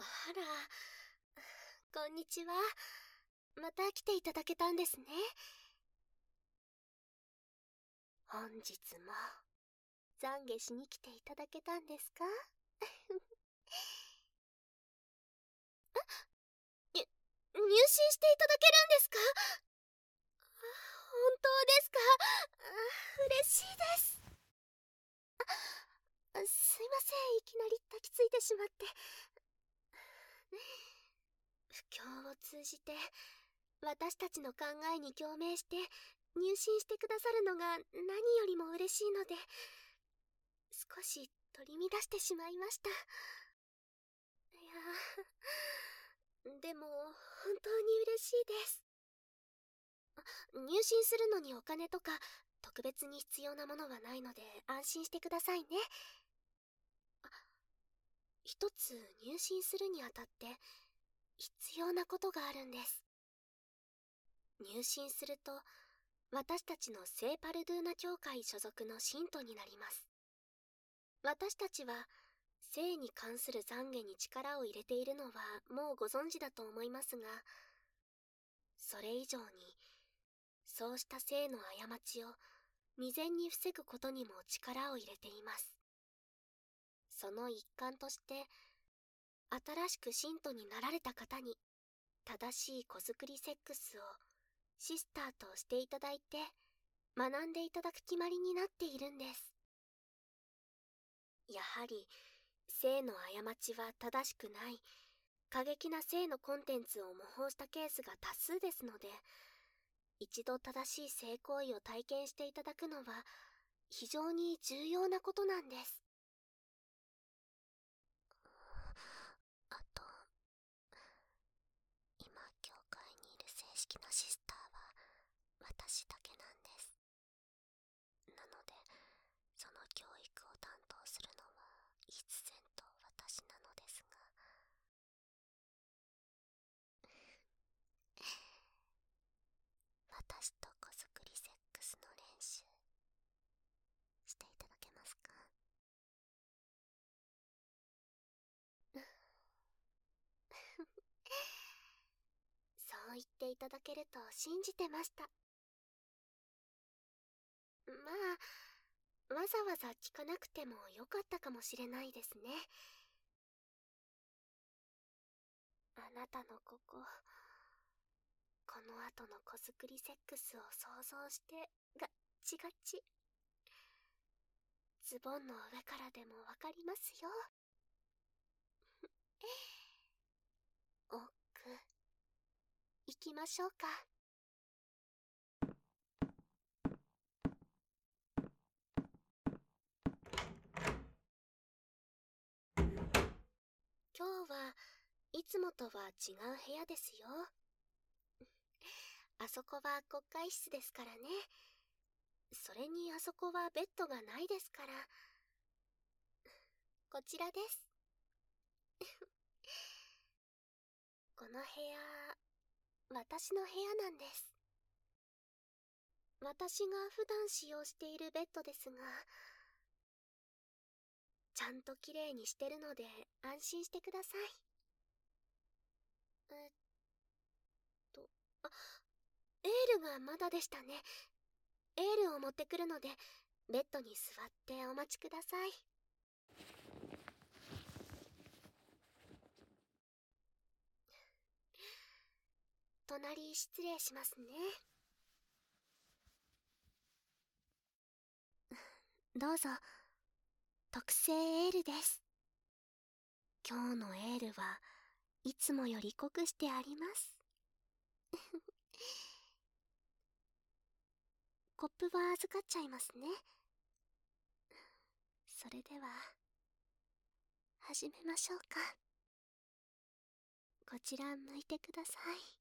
あら、こんにちは。また来ていただけたんですね。本日も懺悔しに来ていただけたんですか？入信していただけるんですか？本当ですか？嬉しいです。すいません、いきなり抱きついてしまって。布教を通じて私たちの考えに共鳴して入信してくださるのが何よりも嬉しいので、少し取り乱してしまいました。いや、でも本当に嬉しいです。入信するのにお金とか特別に必要なものはないので安心してくださいね。一つ入信するにあたって必要なことがあるんです。入信すると私たちの聖パルドゥーナ教会所属の信徒になります。私たちは聖に関する懺悔に力を入れているのはもうご存知だと思いますが、それ以上にそうした聖の過ちを未然に防ぐことにも力を入れています。その一環として新しく信徒になられた方に正しい子作りセックスをシスターとしていただいて学んでいただく決まりになっているんです。やはり性の過ちは正しくない過激な性のコンテンツを模倣したケースが多数ですので、一度正しい性行為を体験していただくのは非常に重要なことなんです。あと、今教会にいる正式なシスターは私だけなんです。なのでその教育を担当するのは必然と私なのですが、私と子作りセックスの練習していただけますか？そう言っていただけると信じてました。まあ、わざわざ聞かなくてもよかったかもしれないですね。あなたのこの後の子作りセックスを想像してガッチガチ。ズボンの上からでもわかりますよ。奥行きましょうか。今日はいつもとは違う部屋ですよ。あそこは国会室ですからね。それにあそこはベッドがないですから。こちらです。この部屋、私の部屋なんです。私が普段使用しているベッドですが、ちゃんときれいにしてるので安心してください。と、あ、エールがまだでしたね。エールを持ってくるので、ベッドに座ってお待ちください。隣失礼しますね。どうぞ。特製エールです。今日のエールはいつもより濃くしてあります。コップは預かっちゃいますね。それでは始めましょうか。こちら向いてください。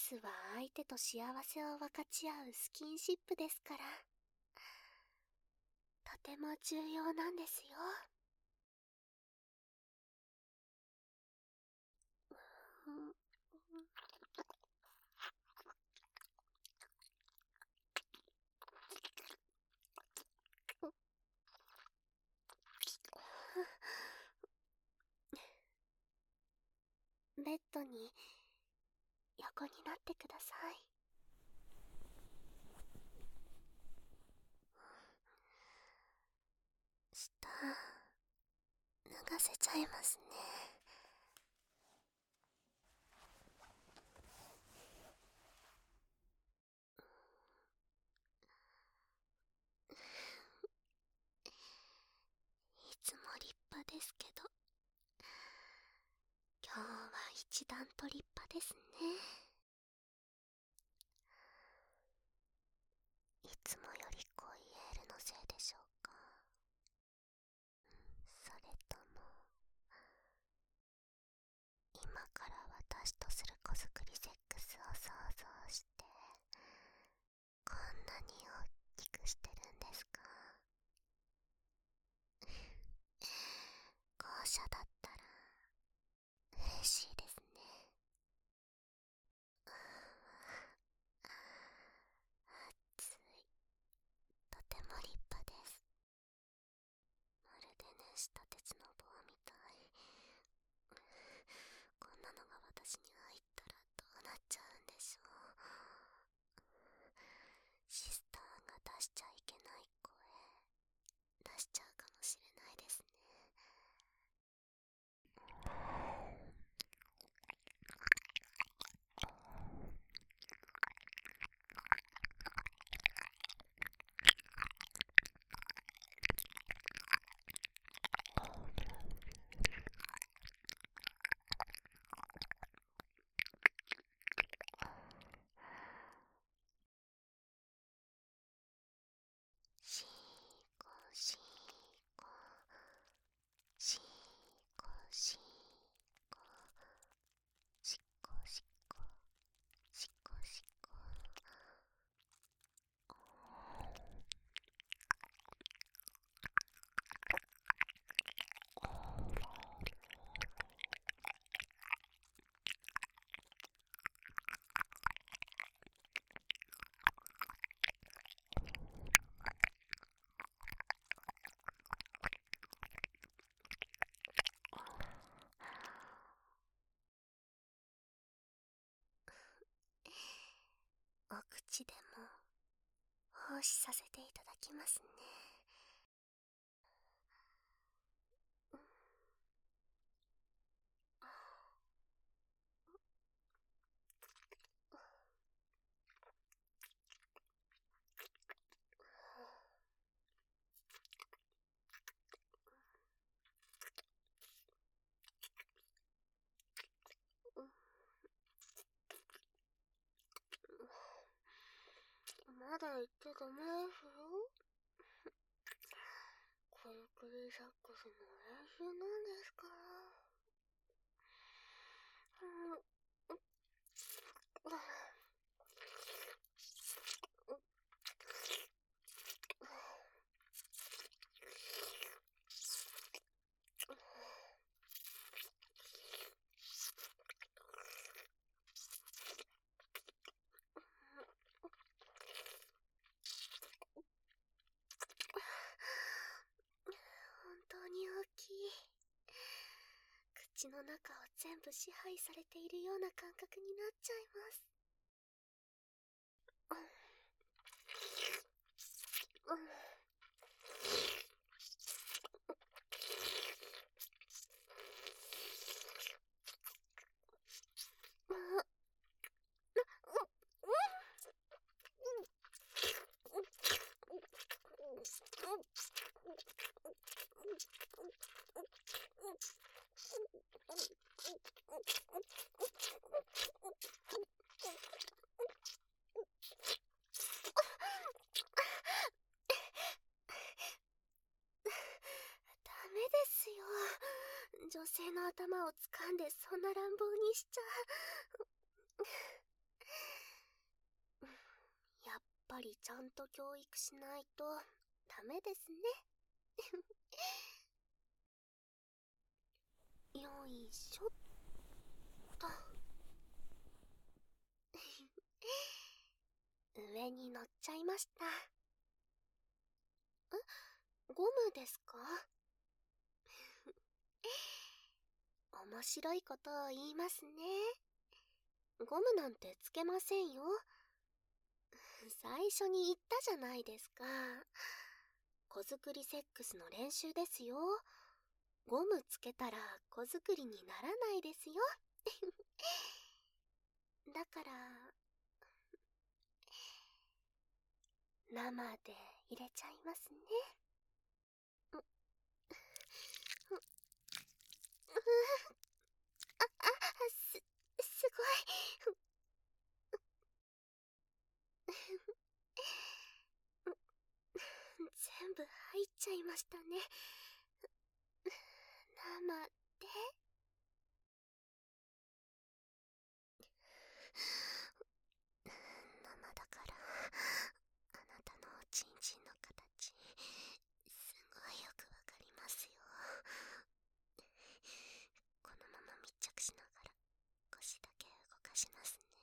スは相手と幸せを分かち合うスキンシップですから、とても重要なんですよ。ベッドに横になってください。下脱がせちゃいますね。いつも立派ですけど、今日は一段と立派ですね。いつもより濃いエールのせいでしょうか。それとも、今から私とする子作りセックスを想像して、こんなに大きくしてるんですか。後者だったら嬉しいですね。熱い。とても立派です。まるで熱した鉄の棒みたい。こんなのが私に入ったらどうなっちゃうんでしょう。シスターが出しちゃいけない声出しちゃうかもしれないですね。シーコシーコシーコシーコシコシコシコシコ。お口でも奉仕させていただきますね。まだ言ってダメですよ。コルクリサックスの練習なんですから。本当に大きい。口の中を全部支配されているような感覚になっちゃいます。ダメですよ。女性の頭を掴んでそんな乱暴にしちゃ。 ぱりちゃんと教育しないとダメですね。よいしょっと。上に乗っちゃいました。ゴムですか？面白いことを言いますね。ゴムなんてつけませんよ。最初に言ったじゃないですか。子作りセックスの練習ですよ。ゴムつけたら子作りにならないですよ。だから生で入れちゃいますね。すごい。全部入っちゃいましたね。生で。生だからあなたのおちんちんの形すごいよくわかりますよ。このまま密着しながら腰だけ動かしますね。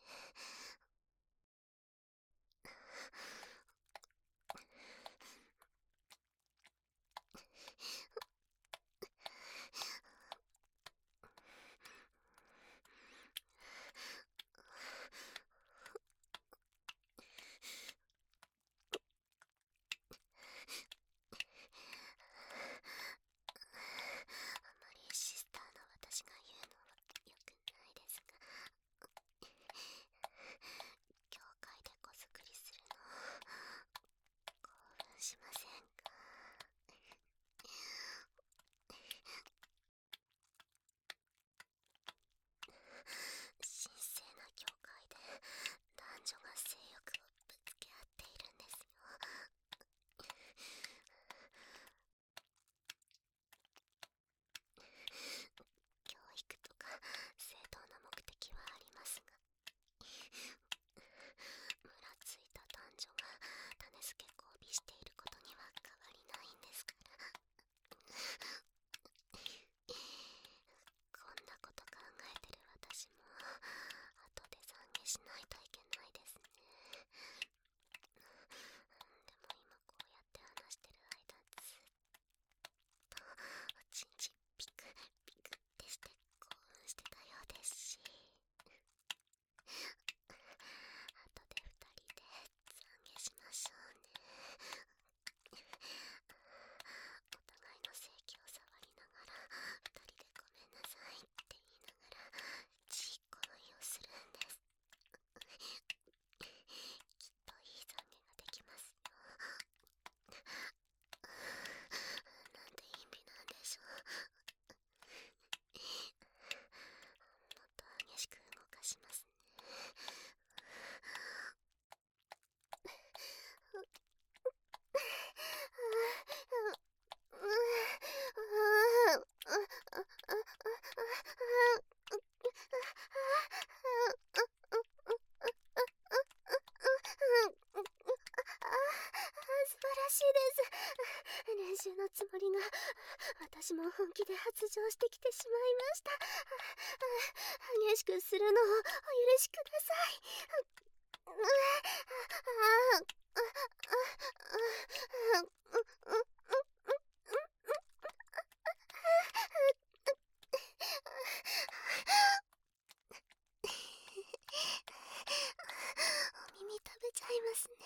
あまりシスターの私が言うのは良くないですが、教会で子作りするの興奮しませんか？神聖な教会で男女が性欲をぶつけ合っているんですよ。教育とか正当な目的はありますが、ムラついた男女が種付け交尾していることには変わりないんですから。こんなこと考えてる私も後で懺悔しないといけないですね。でも今こうやって話してる間ずっとおちんちんピクピクってして興奮してたようですし、後で二人で懺悔しましょうね。お互いの性器を触りながら二人でごめんなさいって言いながらちいこいをするんです。きっといい懺悔ができますよ。なんて陰微なんでしょう。もっと激しく動かしますね。素晴らしいです。練習のつもりが私も本気で発情してきてしまいました。激しくするのをお許しください。お耳食べちゃいますね。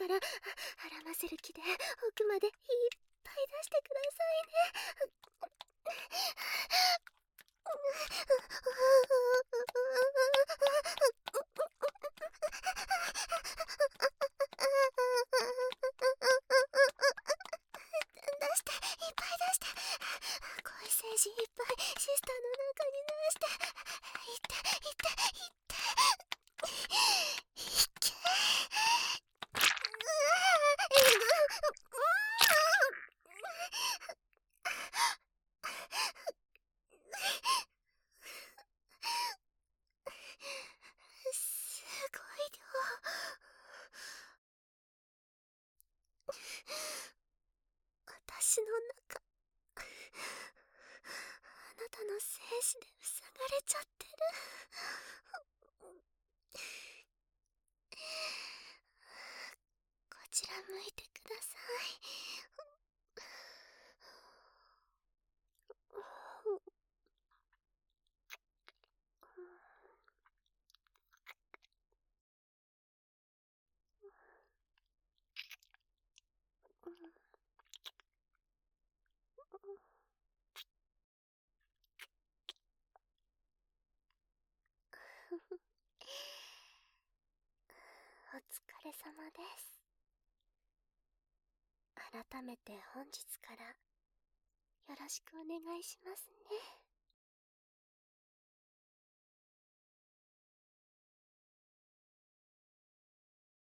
から孕ませる気で奥までいっぱい出してくださいね。出して、いっぱい出して。恋精子いっぱいシスターの中に出して。いっていっていって。いけ。すごい量。私の中、あなたの精子で塞がれちゃってる。こちら向いてください。お疲れ様です。改めて本日からよろしくお願いしますね。